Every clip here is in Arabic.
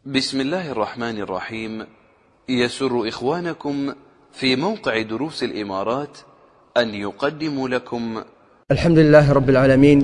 بسم الله الرحمن الرحيم. يسر إخوانكم في موقع دروس الإمارات أن يقدموا لكم الحمد لله رب العالمين،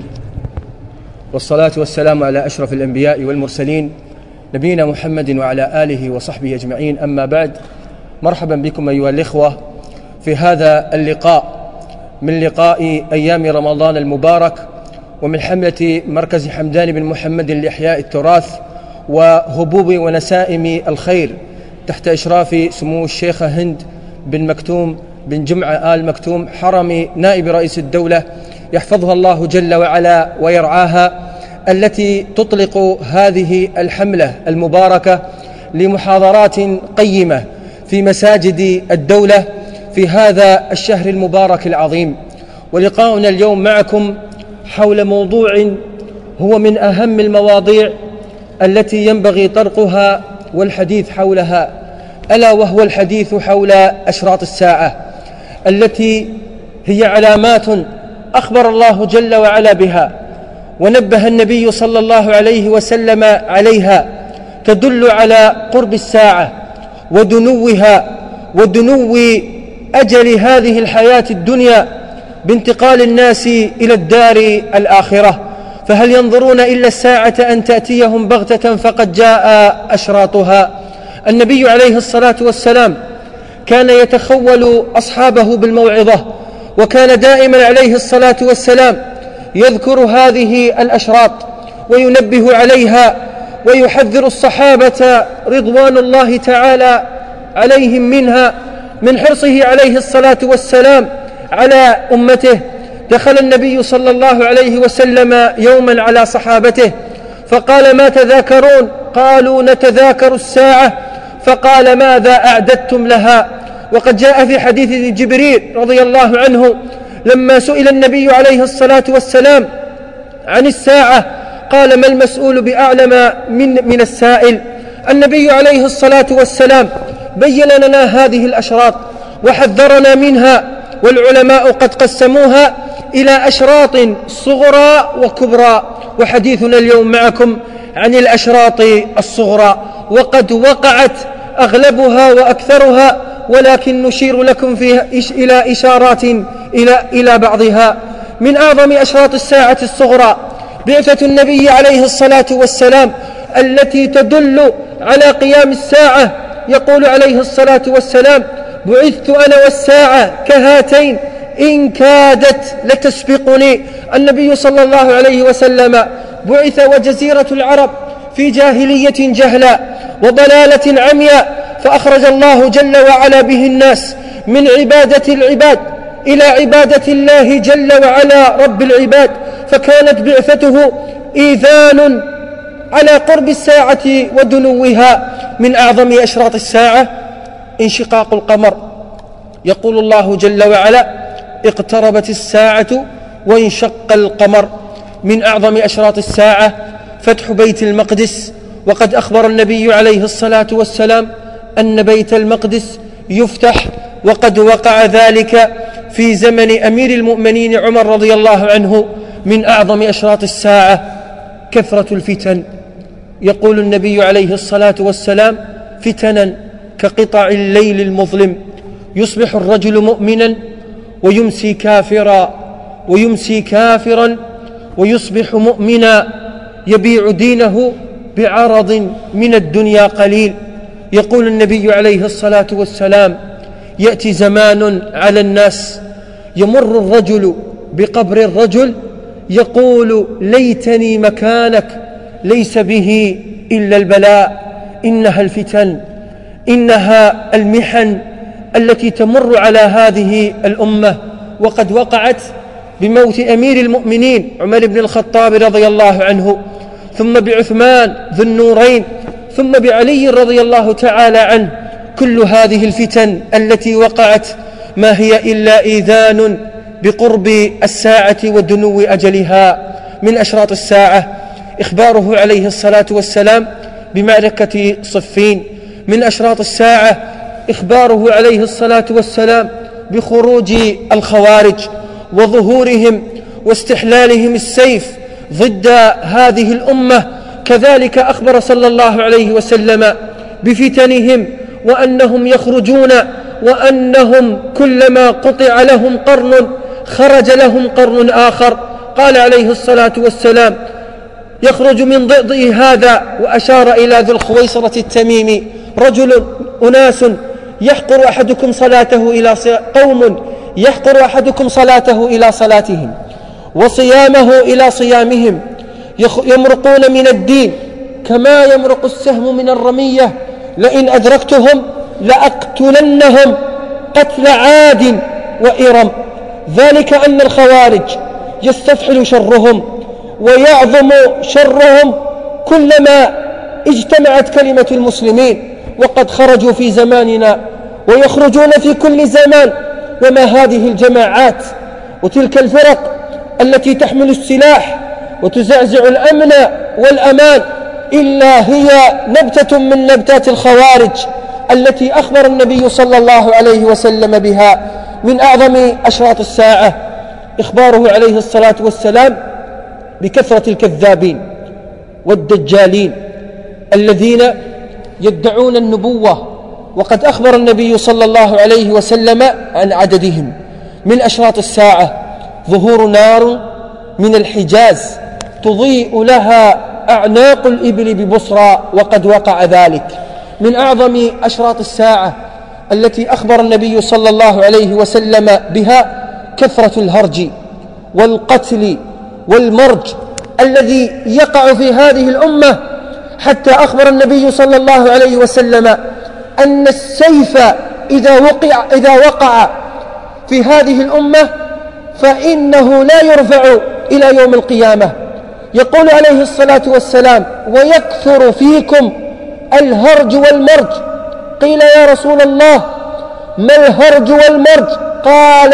والصلاة والسلام على أشرف الأنبياء والمرسلين نبينا محمد وعلى آله وصحبه أجمعين. أما بعد، مرحبا بكم أيها الإخوة في هذا اللقاء من لقاء أيام رمضان المبارك، ومن حملة مركز حمدان بن محمد لإحياء التراث وهبوب ونسائم الخير تحت إشراف سمو الشيخة هند بن مكتوم بن جمعة آل مكتوم حرم نائب رئيس الدولة، يحفظها الله جل وعلا ويرعاها، التي تطلق هذه الحملة المباركة لمحاضرات قيمة في مساجد الدولة في هذا الشهر المبارك العظيم. ولقاؤنا اليوم معكم حول موضوع هو من أهم المواضيع التي ينبغي طرقها والحديث حولها، ألا وهو الحديث حول أشراط الساعة، التي هي علامات أخبر الله جل وعلا بها ونبه النبي صلى الله عليه وسلم عليها، تدل على قرب الساعة ودنوها ودنو أجل هذه الحياة الدنيا بانتقال الناس إلى الدار الآخرة. فهل ينظرون إلا الساعة أن تأتيهم بغتة فقد جاء أشراطها. النبي عليه الصلاة والسلام كان يتخول أصحابه بالموعظة، وكان دائما عليه الصلاة والسلام يذكر هذه الأشراط وينبه عليها ويحذر الصحابة رضوان الله تعالى عليهم منها، من حرصه عليه الصلاة والسلام على أمته. دخل النبي صلى الله عليه وسلم يوما على صحابته فقال: ما تذاكرون؟ قالوا: نتذاكر الساعة. فقال: ماذا أعددتم لها؟ وقد جاء في حديث جبريل رضي الله عنه لما سئل النبي عليه الصلاة والسلام عن الساعة قال: ما المسؤول بأعلم من السائل. النبي عليه الصلاة والسلام بين لنا هذه الأشراط وحذرنا منها، والعلماء قد قسموها إلى أشراط صغرى وكبرى، وحديثنا اليوم معكم عن الأشراط الصغرى، وقد وقعت أغلبها وأكثرها، ولكن نشير لكم فيها إلى إشارات إلى بعضها. من أعظم أشراط الساعة الصغرى بعثة النبي عليه الصلاة والسلام التي تدل على قيام الساعة. يقول عليه الصلاة والسلام: بعثت أنا والساعة كهاتين إن كادت لتسبقني. النبي صلى الله عليه وسلم بعث وجزيرة العرب في جاهلية جهلاء وضلالة عمياء، فأخرج الله جل وعلا به الناس من عبادة العباد إلى عبادة الله جل وعلا رب العباد، فكانت بعثته إيذان على قرب الساعة ودنوها. من أعظم أشراط الساعة انشقاق القمر. يقول الله جل وعلا: اقتربت الساعة وانشق القمر. من أعظم أشراط الساعة فتح بيت المقدس، وقد أخبر النبي عليه الصلاة والسلام أن بيت المقدس يفتح، وقد وقع ذلك في زمن أمير المؤمنين عمر رضي الله عنه. من أعظم أشراط الساعة كثرة الفتن. يقول النبي عليه الصلاة والسلام: فتنا كقطع الليل المظلم، يصبح الرجل مؤمنا ويمسي كافرا ويصبح مؤمنا، يبيع دينه بعرض من الدنيا قليل. يقول النبي عليه الصلاة والسلام: يأتي زمان على الناس يمر الرجل بقبر الرجل يقول: ليتني مكانك، ليس به إلا البلاء. إنها الفتن، إنها المحن التي تمر على هذه الأمة، وقد وقعت بموت أمير المؤمنين عمر بن الخطاب رضي الله عنه، ثم بعثمان ذو النورين، ثم بعلي رضي الله تعالى عنه. كل هذه الفتن التي وقعت ما هي إلا إيذان بقرب الساعة ودنو أجلها. من أشراط الساعة إخباره عليه الصلاة والسلام بمعركة صفين. من أشراط الساعة إخباره عليه الصلاة والسلام بخروج الخوارج وظهورهم واستحلالهم السيف ضد هذه الأمة كذلك أخبر صلى الله عليه وسلم بفتنهم وأنهم يخرجون، وأنهم كلما قطع لهم قرن خرج لهم قرن آخر. قال عليه الصلاة والسلام: يخرج من ضئضئ هذا، وأشار إلى ذي الخويصرة التميمي: أناس يحقر أحدكم صلاته قوم يحقر أحدكم صلاته إلى صلاتهم وصيامه إلى صيامهم، يمرقون من الدين كما يمرق السهم من الرمية، لئن أدركتهم لأقتلنهم قتل عاد وإرم. ذلك أن الخوارج يستفحل شرهم ويعظم شرهم كلما اجتمعت كلمة المسلمين، وقد خرجوا في زماننا ويخرجون في كل زمان. وما هذه الجماعات وتلك الفرق التي تحمل السلاح وتزعزع الأمن والأمان إلا هي نبتة من نبتات الخوارج التي أخبر النبي صلى الله عليه وسلم بها. من أعظم أشراط الساعة إخباره عليه الصلاة والسلام بكثرة الكذابين والدجالين الذين يدعون النبوة، وقد أخبر النبي صلى الله عليه وسلم عن عددهم. من أشراط الساعة ظهور نار من الحجاز تضيء لها أعناق الإبل ببصرى، وقد وقع ذلك. من أعظم أشراط الساعة التي أخبر النبي صلى الله عليه وسلم بها كثرة الهرج والقتل والمرج الذي يقع في هذه الأمة، حتى أخبر النبي صلى الله عليه وسلم أن السيف إذا وقع في هذه الأمة فإنه لا يرفع إلى يوم القيامة. يقول عليه الصلاة والسلام: ويكثر فيكم الهرج والمرج. قيل: يا رسول الله ما الهرج والمرج؟ قال: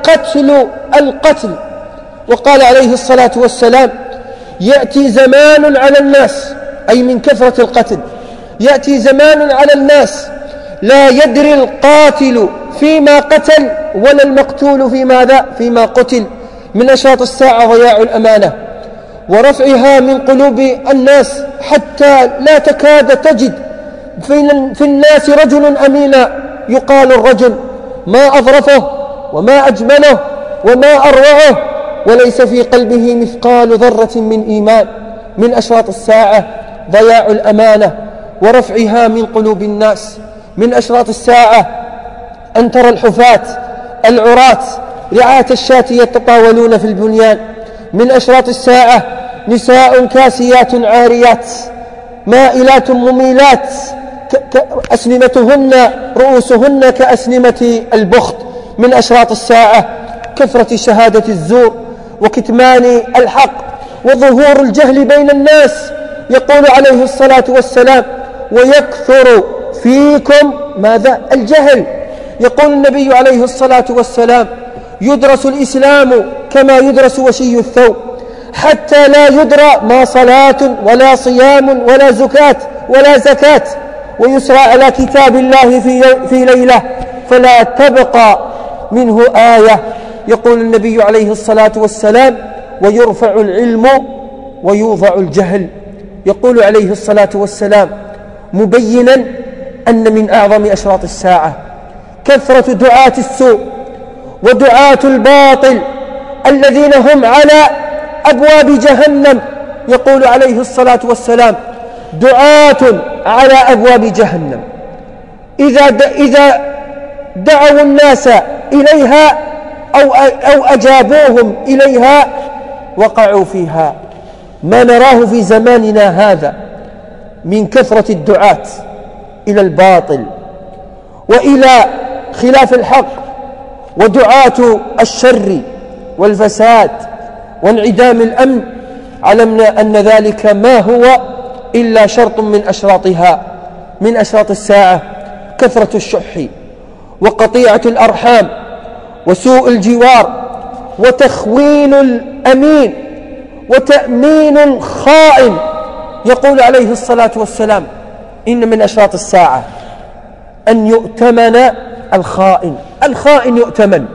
القتل. وقال عليه الصلاة والسلام: يأتي زمان على الناس، أي من كثرة القتل، يأتي زمان على الناس لا يدري القاتل فيما قتل ولا المقتول فيما قتل. من أشراط الساعة ضياع الأمانة ورفعها من قلوب الناس، حتى لا تكاد تجد في الناس رجل أمينا يقال الرجل ما أظرفه وما أجمله وما أروعه وليس في قلبه مثقال ذرة من إيمان. من أشراط الساعة ضياع الأمانة ورفعها من قلوب الناس. من أشراط الساعة أن ترى الحفاة العراة رعاة الشاة يتطاولون في البنيان. من أشراط الساعة نساء كاسيات عاريات مائلات مميلات أسنمتهن رؤوسهن كأسنمة البخت. من أشراط الساعة كثرة شهادة الزور وكتمان الحق وظهور الجهل بين الناس. يقول عليه الصلاة والسلام: ويكثر فيكم ماذا؟ الجهل. يقول النبي عليه الصلاة والسلام: يدرس الإسلام كما يدرس وشي الثوب، حتى لا يدرى ما صلاة ولا صيام ولا زكاة، ويسرى على كتاب الله في ليلة فلا تبقى منه آية. يقول النبي عليه الصلاة والسلام: ويرفع العلم ويوضع الجهل. يقول عليه الصلاة والسلام مبينا أن من أعظم أشراط الساعة كثرة دعاة السوء ودعاة الباطل الذين هم على أبواب جهنم. يقول عليه الصلاة والسلام: دعاة على أبواب جهنم إذا دعوا الناس إليها أو أجابوهم إليها وقعوا فيها. ما نراه في زماننا هذا من كثرة الدعاة إلى الباطل وإلى خلاف الحق ودعاة الشر والفساد وانعدام الأمن، علمنا أن ذلك ما هو إلا شرط من أشراطها. من أشراط الساعة كثرة الشح وقطيعة الأرحام وسوء الجوار وتخوين الأمين وتأمين الخائن. يقول عليه الصلاة والسلام: إن من أشراط الساعة أن يؤتمن الخائن. الخائن يؤتمن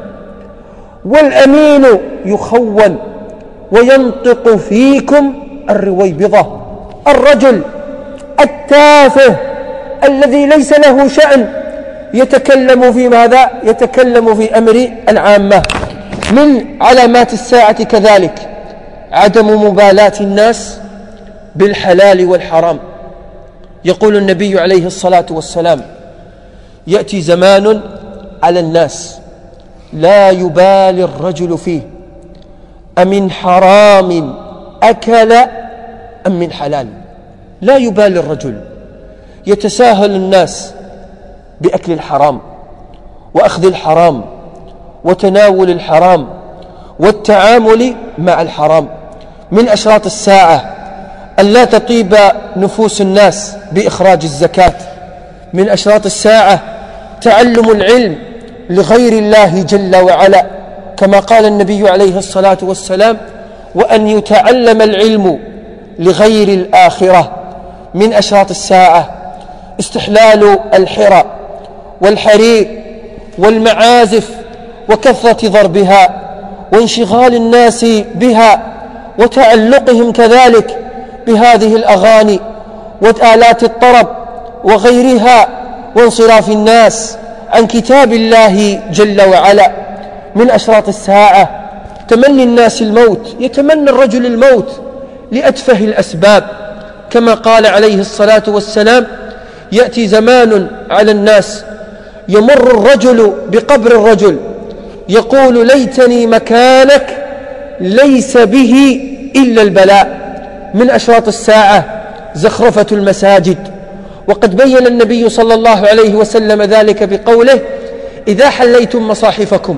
والأمين يخون وينطق فيكم الرويبضة الرجل التافه الذي ليس له شأن يتكلم في ماذا؟ يتكلم في أمر العامة. من علامات الساعة كذلك عدم مبالاة الناس بالحلال والحرام. يقول النبي عليه الصلاة والسلام: يأتي زمان على الناس لا يبالي الرجل فيه أمن حرام أكل أم من حلال. لا يبالي الرجل، يتساهل الناس بأكل الحرام وأخذ الحرام وتناول الحرام والتعامل مع الحرام. من أشراط الساعة أن لا تطيب نفوس الناس بإخراج الزكاة. من أشراط الساعة تعلم العلم لغير الله جل وعلا، كما قال النبي عليه الصلاة والسلام: وأن يتعلم العلم لغير الآخرة. من أشراط الساعة استحلال الحرى والحرير والمعازف وكثرة ضربها وانشغال الناس بها وتعلقهم كذلك بهذه الأغاني وآلات الطرب وغيرها، وانصراف الناس عن كتاب الله جل وعلا. من أشراط الساعة تمني الناس الموت، يتمنى الرجل الموت لأتفه الأسباب، كما قال عليه الصلاة والسلام: يأتي زمان على الناس يمر الرجل بقبر الرجل يقول: ليتني مكانك ليس به إلا البلاء. من أشراط الساعة زخرفة المساجد، وقد بين النبي صلى الله عليه وسلم ذلك بقوله: إذا حليتم مصاحفكم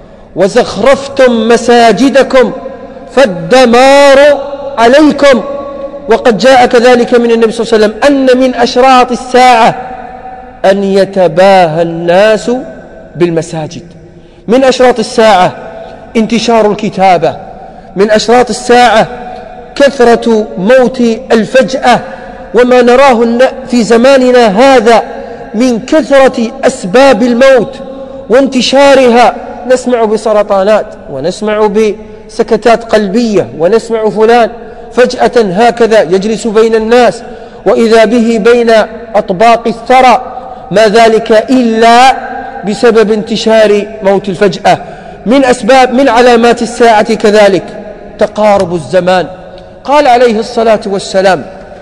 وزخرفتم مساجدكم فالدمار عليكم. وقد جاء كذلك من النبي صلى الله عليه وسلم أن من أشراط الساعة أن يتباهى الناس بالمساجد. من أشراط الساعة انتشار الكتابة. من أشراط الساعة كثرة موت الفجأة، وما نراه في زماننا هذا من كثرة أسباب الموت وانتشارها. نسمع بسرطانات، ونسمع بسكتات قلبية، ونسمع فلان فجأة هكذا يجلس بين الناس وإذا به بين أطباق الثرى، ما ذلك إلا بسبب انتشار موت الفجأة. من علامات الساعة كذلك تقارب الزمان. قال عليه الصلاة والسلام: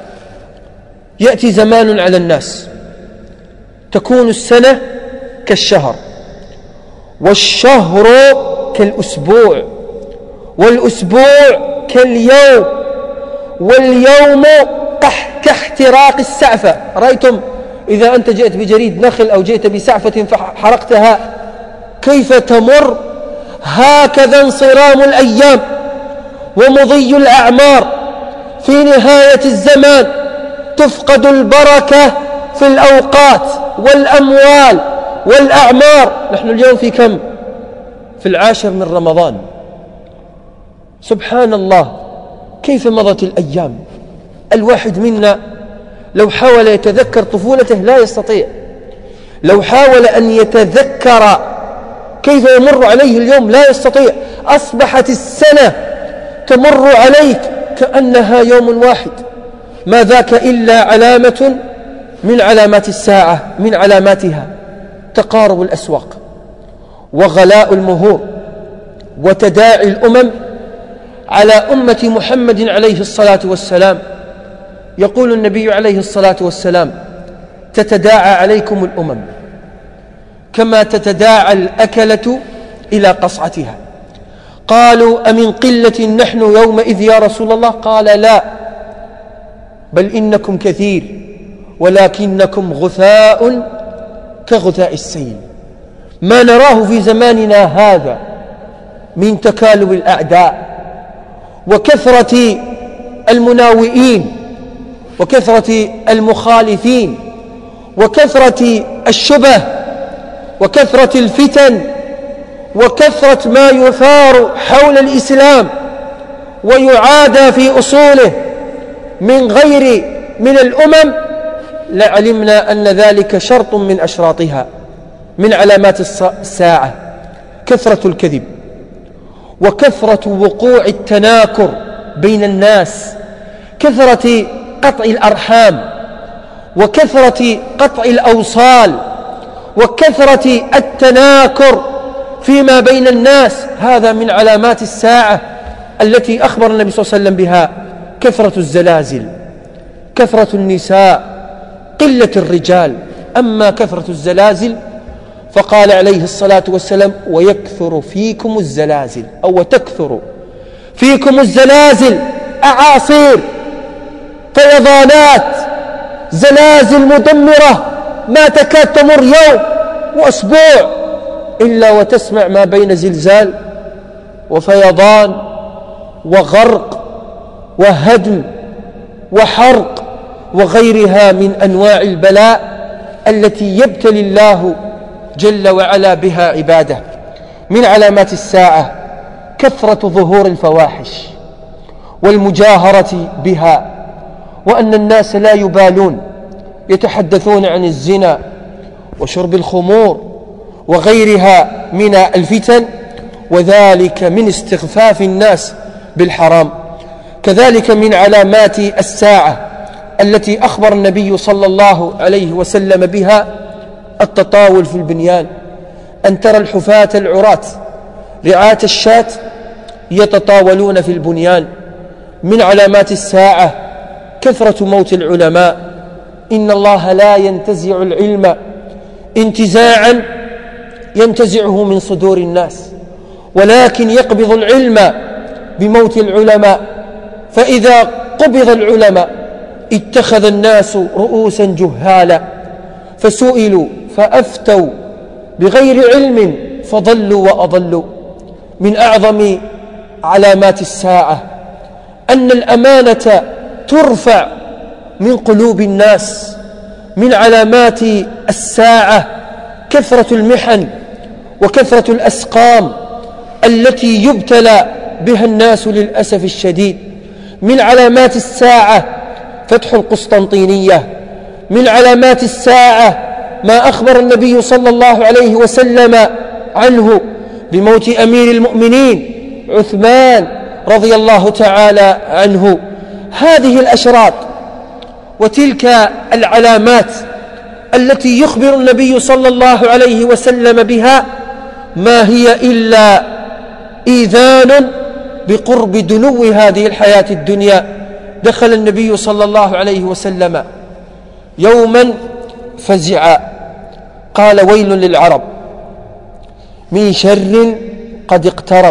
يأتي زمان على الناس تكون السنة كالشهر، والشهر كالأسبوع، والأسبوع كاليوم، واليوم كاحتراق السعفة. رأيتم إذا أنت جئت بجريد نخل أو جئت بسعفة فحرقتها كيف تمر؟ هكذا انصرام الأيام ومضي الأعمار. في نهاية الزمان تفقد البركة في الأوقات والأموال والأعمار. نحن اليوم في كم؟ في 10 من رمضان. سبحان الله كيف مضت الأيام. الواحد منا لو حاول يتذكر طفولته لا يستطيع، لو حاول أن يتذكر كيف يمر عليه اليوم لا يستطيع. أصبحت السنة تمر عليك كأنها يوم واحد. ما ذاك إلا علامة من علامات الساعة. من علاماتها تقارب الأسواق وغلاء المهور وتداعي الأمم على أمة محمد عليه الصلاة والسلام. يقول النبي عليه الصلاة والسلام: تتداعى عليكم الأمم كما تتداعى الأكلة إلى قصعتها. قالوا: أمن قلة نحن يومئذ يا رسول الله؟ قال: لا، بل إنكم كثير ولكنكم غثاء كغثاء السيل. ما نراه في زماننا هذا من تكالب الأعداء وكثرة المناوئين وكثرة المخالفين وكثرة الشبه وكثرة الفتن وكثرة ما يثار حول الإسلام ويعادى في أصوله من الأمم، لعلمنا أن ذلك شرط من أشراطها. من علامات الساعة كثرة الكذب وكثرة وقوع التناكر بين الناس، كثرة قطع الأرحام وكثرة قطع الأوصال وكثرة التناكر فيما بين الناس. هذا من علامات الساعة التي أخبر النبي صلى الله عليه وسلم بها: كثرة الزلازل، كثرة النساء، قلة الرجال. أما كثرة الزلازل فقال عليه الصلاة والسلام: ويكثر فيكم الزلازل، أو وتكثر فيكم الزلازل، أعاصير، فيضانات، زلازل مدمرة ما تكاد تمر يوم وأسبوع إلا وتسمع ما بين زلزال وفيضان وغرق وهدم وحرق وغيرها من أنواع البلاء التي يبتلي الله جل وعلا بها عباده. من علامات الساعة كثرة ظهور الفواحش والمجاهرة بها، وأن الناس لا يبالون، يتحدثون عن الزنا وشرب الخمور وغيرها من الفتن، وذلك من استخفاف الناس بالحرام. كذلك من علامات الساعة التي أخبر النبي صلى الله عليه وسلم بها التطاول في البنيان، أن ترى الحفاة العراة رعاة الشاة يتطاولون في البنيان. من علامات الساعة كثرة موت العلماء. إن الله لا ينتزع العلم انتزاعا ينتزعه من صدور الناس، ولكن يقبض العلم بموت العلماء. فإذا قبض العلماء اتخذ الناس رؤوسا جهالا، فسئلوا فأفتوا بغير علم فضلوا وأضلوا. من أعظم علامات الساعة أن الأمانة ترفع من قلوب الناس. من علامات الساعة كثرة المحن وكثرة الأسقام التي يبتلى بها الناس للأسف الشديد. من علامات الساعة فتح القسطنطينية. من علامات الساعة ما أخبر النبي صلى الله عليه وسلم عنه بموت أمير المؤمنين عثمان رضي الله تعالى عنه. هذه الأشراط وتلك العلامات التي يخبر النبي صلى الله عليه وسلم بها ما هي إلا إيذان بقرب دنو هذه الحياة الدنيا. دخل النبي صلى الله عليه وسلم يوما فزعا، قال: ويل للعرب من شر قد اقترب،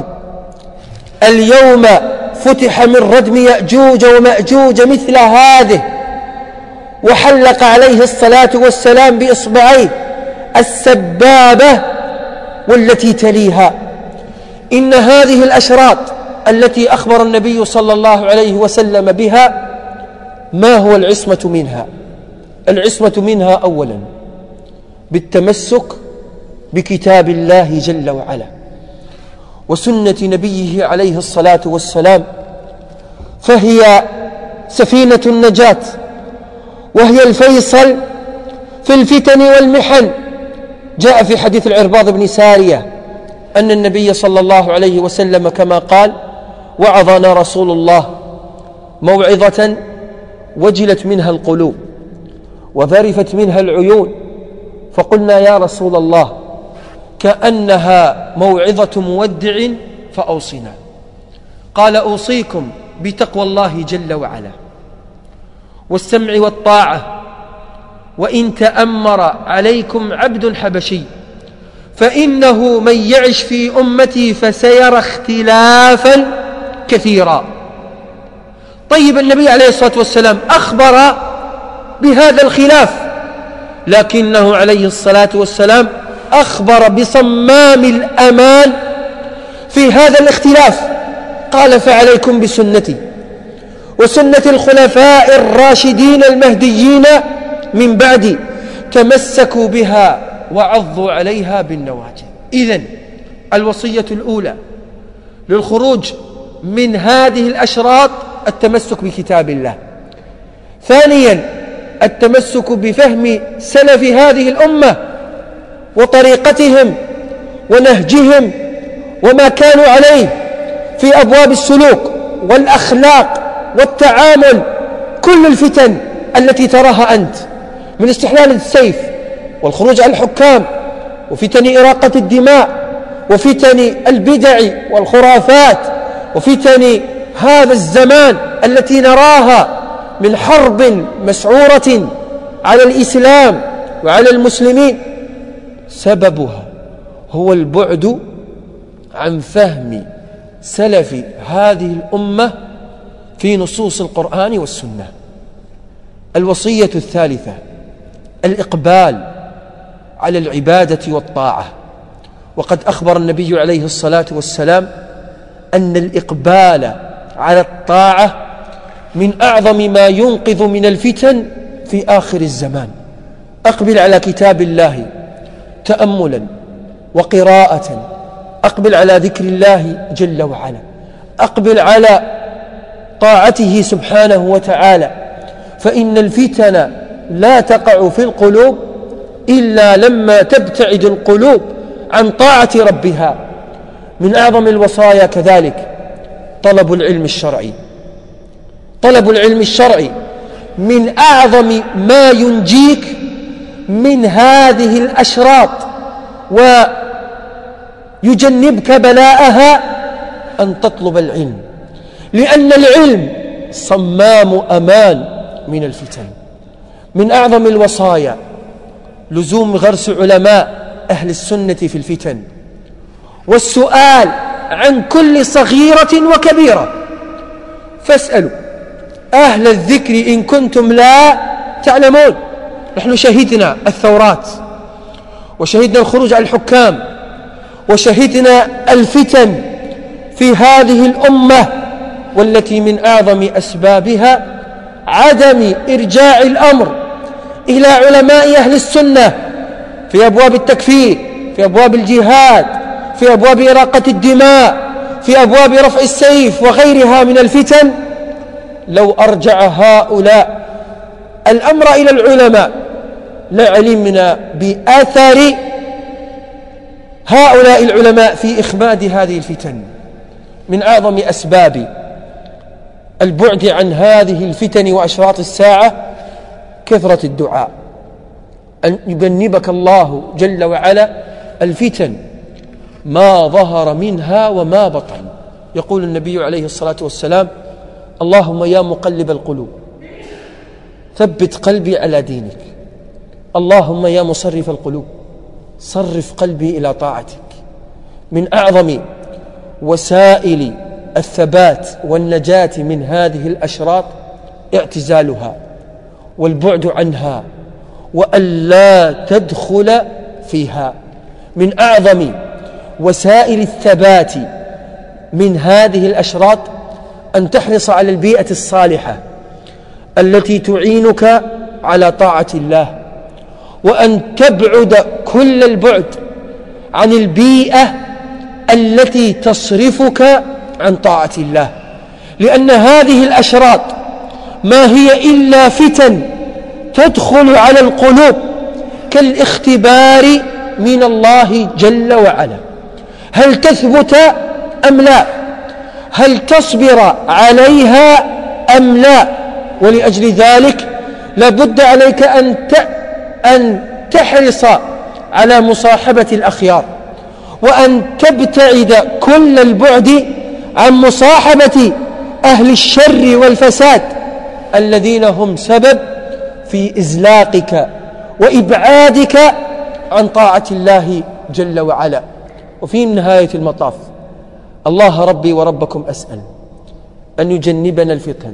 اليوم فتح من ردم يأجوج ومأجوج مثل هذه. وحلق عليه الصلاة والسلام بإصبعيه السبابة والتي تليها. إن هذه الأشراط التي أخبر النبي صلى الله عليه وسلم بها ما هو العصمة منها؟ العصمة منها أولا بالتمسك بكتاب الله جل وعلا وسنة نبيه عليه الصلاة والسلام، فهي سفينة النجاة، وهي الفيصل في الفتن والمحن. جاء في حديث العرباض بن سارية أن النبي صلى الله عليه وسلم كما قال: وعظنا رسول الله موعظة وجلت منها القلوب وذرفت منها العيون، فقلنا: يا رسول الله كأنها موعظة مودع فأوصنا. قال: أوصيكم بتقوى الله جل وعلا والسمع والطاعة، وإن تأمر عليكم عبد حبشي فإنه من يعش في أمتي فسيرى اختلافا كثيرا. طيب، النبي عليه الصلاة والسلام أخبر بهذا الخلاف، لكنه عليه الصلاة والسلام أخبر بصمام الأمان في هذا الاختلاف. قال: فعليكم بسنتي وسنة الخلفاء الراشدين المهديين من بعدي، تمسكوا بها وعضوا عليها بالنواجذ. إذن الوصية الأولى للخروج من هذه الأشراط التمسك بكتاب الله. ثانيا التمسك بفهم سلف هذه الأمة وطريقتهم ونهجهم وما كانوا عليه في أبواب السلوك والأخلاق والتعامل. كل الفتن التي تراها أنت من استحلال السيف والخروج على الحكام وفتن إراقة الدماء وفتن البدع والخرافات وفتن هذا الزمان التي نراها من حرب مسعورة على الإسلام وعلى المسلمين، سببها هو البعد عن فهم سلف هذه الأمة في نصوص القرآن والسنة. الوصية الثالثة الإقبال على العبادة والطاعة. وقد أخبر النبي عليه الصلاة والسلام أن الإقبال على الطاعة من أعظم ما ينقذ من الفتن في آخر الزمان. أقبل على كتاب الله تأملا وقراءة، أقبل على ذكر الله جل وعلا، أقبل على طاعته سبحانه وتعالى، فإن الفتن لا تقع في القلوب إلا لما تبتعد القلوب عن طاعة ربها. من أعظم الوصايا كذلك طلب العلم الشرعي. طلب العلم الشرعي من أعظم ما ينجيك من هذه الأشراط ويجنبك بلاءها أن تطلب العلم، لأن العلم صمام أمان من الفتن. من أعظم الوصايا لزوم غرس علماء أهل السنة في الفتن، والسؤال عن كل صغيرة وكبيرة. فاسألوا أهل الذكر إن كنتم لا تعلمون. نحن شهدنا الثورات، وشهدنا الخروج على الحكام، وشهدنا الفتن في هذه الأمة، والتي من أعظم أسبابها عدم إرجاع الأمر إلى علماء أهل السنة في أبواب التكفير، في أبواب الجهاد، في أبواب إراقة الدماء، في أبواب رفع السيف وغيرها من الفتن. لو أرجع هؤلاء الأمر إلى العلماء لعلمنا بأثر هؤلاء العلماء في إخماد هذه الفتن. من أعظم أسباب البعد عن هذه الفتن وأشراط الساعة كثرة الدعاء، أن يجنبك الله جل وعلا الفتن ما ظهر منها وما بطن. يقول النبي عليه الصلاة والسلام: اللهم يا مقلب القلوب ثبت قلبي على دينك، اللهم يا مصرف القلوب صرف قلبي إلى طاعتك. من أعظم وسائل الثبات والنجاة من هذه الأشراط اعتزالها والبعد عنها وألا تدخل فيها. من أعظم وسائل الثبات من هذه الأشراط أن تحرص على البيئة الصالحة التي تعينك على طاعة الله، وأن تبعد كل البعد عن البيئة التي تصرفك عن طاعة الله، لأن هذه الأشراط ما هي إلا فتن تدخل على القلوب كالاختبار من الله جل وعلا. هل تثبت أم لا؟ هل تصبر عليها أم لا؟ ولأجل ذلك لابد عليك أن تحرص على مصاحبة الأخيار، وأن تبتعد كل البعد عن مصاحبة أهل الشر والفساد الذين هم سبب في إزلاقك وإبعادك عن طاعة الله جل وعلا. وفي نهاية المطاف الله ربي وربكم أسأل أن يجنبنا الفتن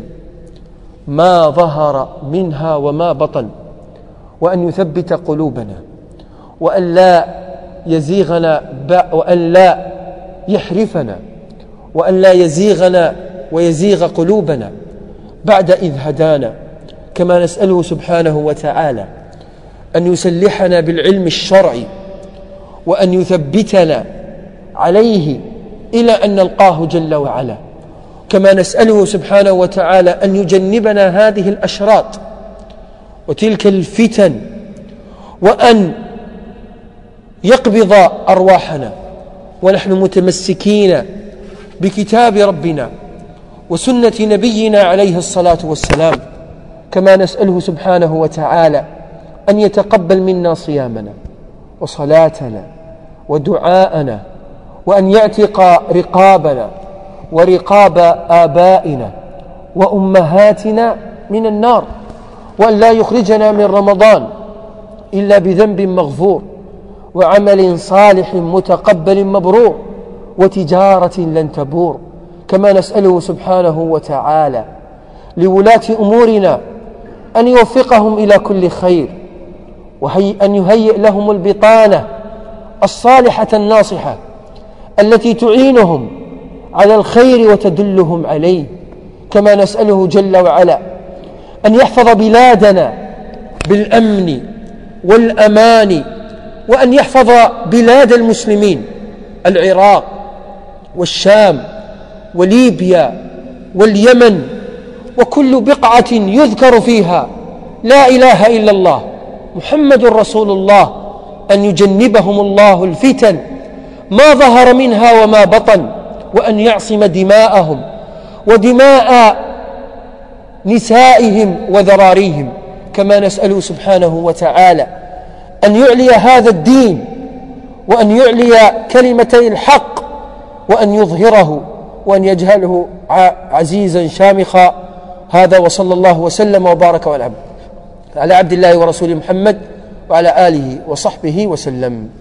ما ظهر منها وما بطن، وأن يثبت قلوبنا، وأن لا يزيغنا وأن لا يحرفنا، وأن لا يزيغنا ويزيغ قلوبنا بعد إذ هدانا. كما نسأله سبحانه وتعالى أن يسلحنا بالعلم الشرعي وأن يثبتنا عليه إلى أن نلقاه جل وعلا. كما نسأله سبحانه وتعالى أن يجنبنا هذه الأشراط وتلك الفتن، وأن يقبض أرواحنا ونحن متمسكين بكتاب ربنا وسنة نبينا عليه الصلاة والسلام، كما نسأله سبحانه وتعالى أن يتقبل منا صيامنا وصلاتنا ودعاءنا، وأن يعتق رقابنا ورقاب آبائنا وأمهاتنا من النار، وأن لا يخرجنا من رمضان إلا بذنب مغفور وعمل صالح متقبل مبرور وتجارة لن تبور. كما نسأله سبحانه وتعالى لولاة أمورنا أن يوفقهم إلى كل خير، وأن يهيئ لهم البطانة الصالحة الناصحة التي تعينهم على الخير وتدلهم عليه. كما نسأله جل وعلا أن يحفظ بلادنا بالأمن والأمان، وأن يحفظ بلاد المسلمين العراق والشام وليبيا واليمن وكل بقعة يذكر فيها لا إله إلا الله محمد رسول الله، أن يجنبهم الله الفتن ما ظهر منها وما بطن، وأن يعصم دماءهم ودماء نسائهم وذراريهم. كما نسأله سبحانه وتعالى أن يعلي هذا الدين، وأن يعلي كلمتي الحق، وأن يظهره، وأن يجعله عزيزا شامخا. هذا وصلى الله وسلم وبارك على عبد الله ورسوله محمد وعلى آله وصحبه وسلم.